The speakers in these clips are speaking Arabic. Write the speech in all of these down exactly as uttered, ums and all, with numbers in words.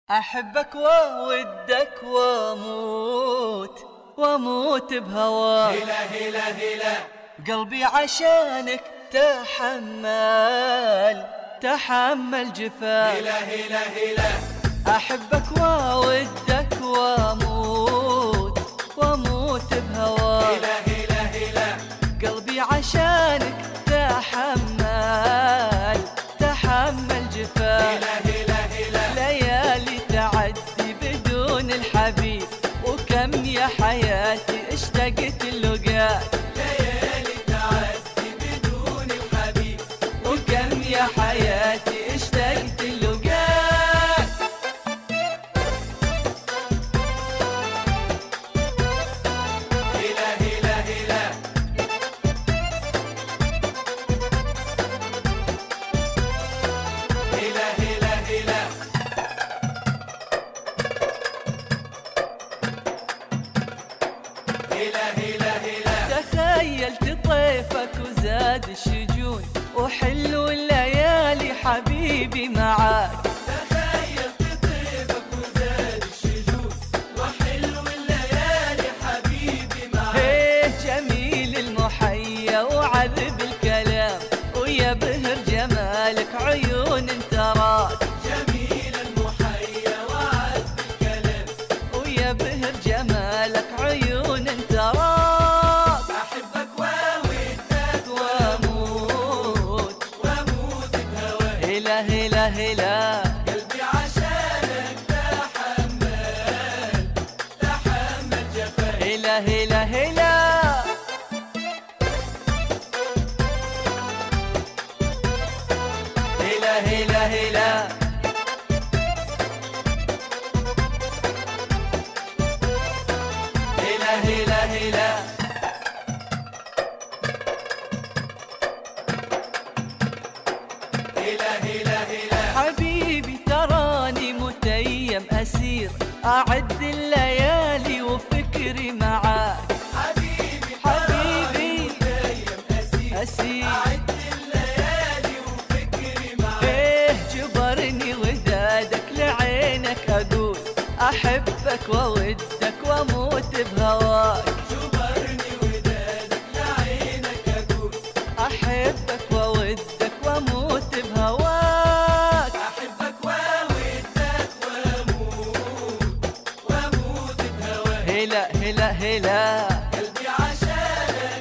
أحبك وودك واموت واموت بهواك، هلا هلا هلا قلبي عشانك تحمل تحمل جفاك. هلا هلا هلا أحبك وودك واموت واموت بهواك، هلا هلا هلا قلبي عشانك تحمل تحمل جفاك. هلا هلا هلا ليالي تعدي بدون الحبيب، وكم يا حياتي اشتقت اللقاك. ليالي تعدي بدون الحبيب، وكم يا حياتي اشتقت اللقاك. هلا هلا هلا هلا هلا هلا هلا هلا هلا تخيلت طيفك وزاد الشجون، وحلو الليالي حبيبي معاك. تخيلت طيبك وزاد الشجون، وحلو الليالي حبيبي معاك. هيه جميل المحيا وعذب الكلام، ويا بهر جمالك عيون تراك. جميل المحيا وعذب الكلام، ويا بهر جمالك عيون تراك. أحبك وودك واموت واموت بهواك. هلا هلا هلا قلبي عشانك تحمل تحمل جفاك. هلا هلا هلا هلا هلا هلا هلا هلا هلا هلا هلا هلا حبيبي تراني متيم أسير، أعد الليالي وفكري معاك. حبيبي حبيبي دايم أسير، أسير أعد الليالي وفكري معاك. ايه جبرني ودادك لعينك أقول، أحبك وودك واموت بهواك. جبرني ودادك لعينك أقول، أحبك وودك واموت بهواك. أحبك وودك واموت واموت بهواك. هلا هلا هلا قلبي عشانك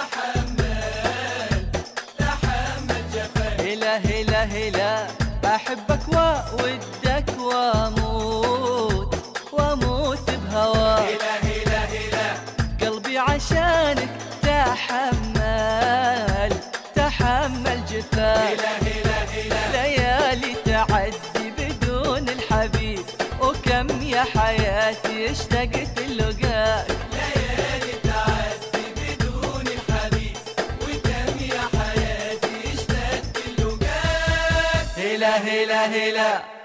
تحمل تحمل جفاك. هلا هلا هلا أحبك وودك واموت واموت بهواك. هلا هلا هلا قلبي عشانك تحمل تحمل جفاك. هلا هلا هلا ليالي تعدي بدون الحبيب، وكم يا حياتي اشتقت اللقاك. ليالي تعدي بدون الحبيب، وكم يا حياتي اشتقت اللقاك. هلا هلا هلا